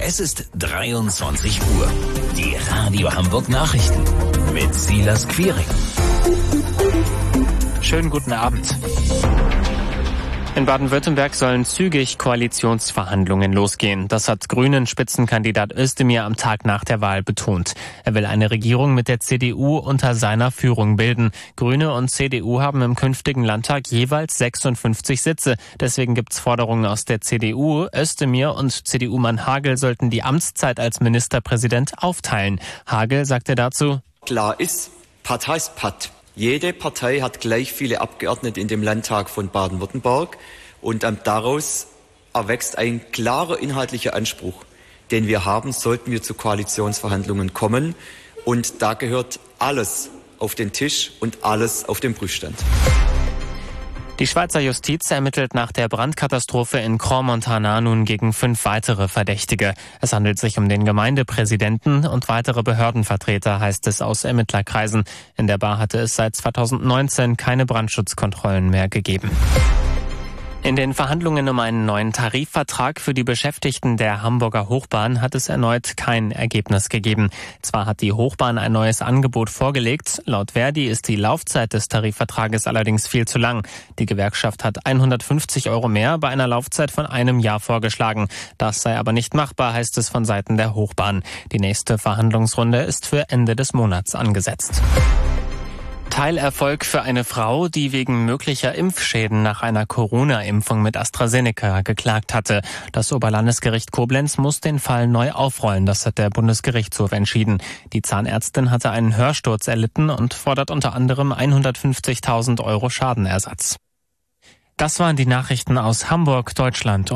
Es ist 23 Uhr. Die Radio Hamburg Nachrichten mit Silas Quiring. Schönen guten Abend. In Baden-Württemberg sollen zügig Koalitionsverhandlungen losgehen. Das hat Grünen-Spitzenkandidat Özdemir am Tag nach der Wahl betont. Er will eine Regierung mit der CDU unter seiner Führung bilden. Grüne und CDU haben im künftigen Landtag jeweils 56 Sitze. Deswegen gibt's Forderungen aus der CDU. Özdemir und CDU-Mann Hagel sollten die Amtszeit als Ministerpräsident aufteilen. Hagel sagte dazu: Klar ist, Patt heißt Patt. Jede Partei hat gleich viele Abgeordnete in dem Landtag von Baden-Württemberg und daraus erwächst ein klarer inhaltlicher Anspruch, den wir haben, sollten wir zu Koalitionsverhandlungen kommen. Und da gehört alles auf den Tisch und alles auf den Prüfstand. Die Schweizer Justiz ermittelt nach der Brandkatastrophe in Crans-Montana nun gegen 5 weitere Verdächtige. Es handelt sich um den Gemeindepräsidenten und weitere Behördenvertreter, heißt es aus Ermittlerkreisen. In der Bar hatte es seit 2019 keine Brandschutzkontrollen mehr gegeben. In den Verhandlungen um einen neuen Tarifvertrag für die Beschäftigten der Hamburger Hochbahn hat es erneut kein Ergebnis gegeben. Zwar hat die Hochbahn ein neues Angebot vorgelegt, laut Verdi ist die Laufzeit des Tarifvertrages allerdings viel zu lang. Die Gewerkschaft hat 150 € mehr bei einer Laufzeit von einem Jahr vorgeschlagen. Das sei aber nicht machbar, heißt es von Seiten der Hochbahn. Die nächste Verhandlungsrunde ist für Ende des Monats angesetzt. Teilerfolg für eine Frau, die wegen möglicher Impfschäden nach einer Corona-Impfung mit AstraZeneca geklagt hatte. Das Oberlandesgericht Koblenz muss den Fall neu aufrollen, das hat der Bundesgerichtshof entschieden. Die Zahnärztin hatte einen Hörsturz erlitten und fordert unter anderem 150.000 € Schadenersatz. Das waren die Nachrichten aus Hamburg, Deutschland.